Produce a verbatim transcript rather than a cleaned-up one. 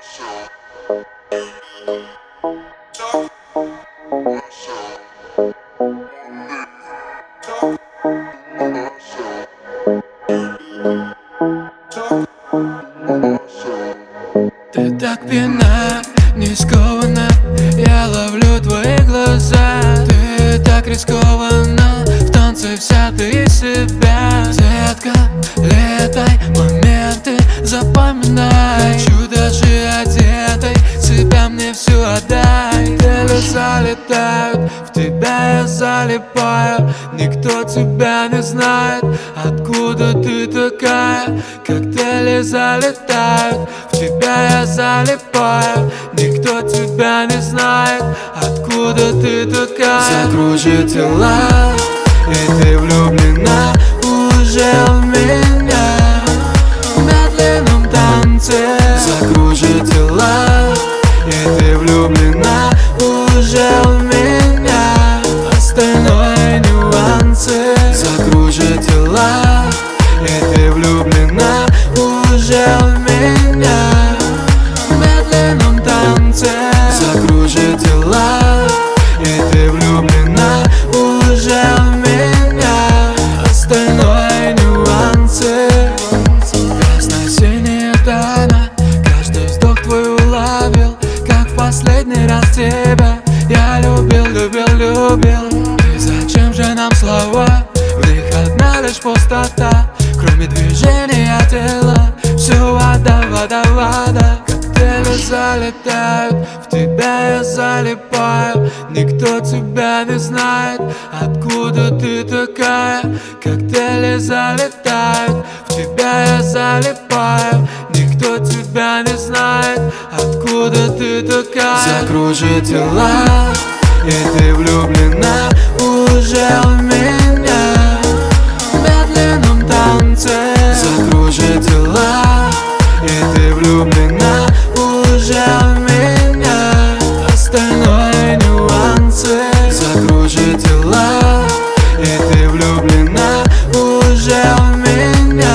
Ты так пьяна, не скована, я ловлю твои глаза. Ты так рискованна, в танце вся ты из себя. Детка, летай, моменты запоминай. Хочу даже одетой, себя мне всю отдай. Тели залетают, в тебя я залипаю. Никто тебя не знает, откуда ты такая. Коктейли залетают, в тебя я залипаю. Никто тебя не знает, откуда ты такая. Закружит тела, и ты влюблена уже в меня. В медленном танце закружит тела, и ты влюблена уже в меня. Остальное нюансы. Закружит тела, и ты влюблена уже в меня. В медленном танце закружит тела, и ты влюблена уже в меня. Остальное нюансы. Красно-синие тона, каждый вздох твой уловил. Как в последний раз тебя я любил, любил, любил. И зачем же нам слова? В них одна лишь пустота. Кроме движения тела, все вода, вода, вода. Коктейли залетают, в тебя я залипаю. Никто тебя не знает, откуда ты такая. Коктейли залетают, в тебя я залипаю. Никто тебя не знает, откуда ты такая. Закружит тела, и ты влюблена уже в меня. В медленном танце закружит тела, и ты влюблена уже в меня. Остальное нюансы. Закружит тела, и ты влюблена уже в меня.